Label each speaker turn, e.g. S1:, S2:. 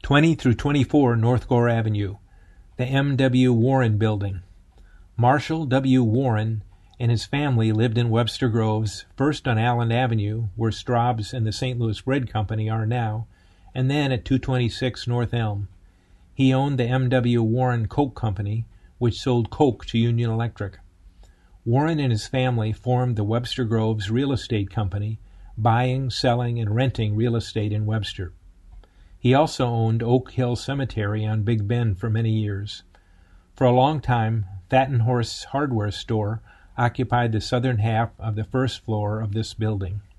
S1: 20 through 24 North Gore Avenue, the M.W. Warren Building. Marshall W. Warren and his family lived in Webster Groves, first on Allen Avenue, where Straub's and the St. Louis Bread Company are now, and then at 226 North Elm. He owned the M.W. Warren Coke Company, which sold coke to Union Electric. Warren and his family formed the Webster Groves Real Estate Company, buying, selling, and renting real estate in Webster. He also owned Oak Hill Cemetery on Big Bend for many years. For a long time, Fat and Horse Hardware Store occupied the southern half of the first floor of this building.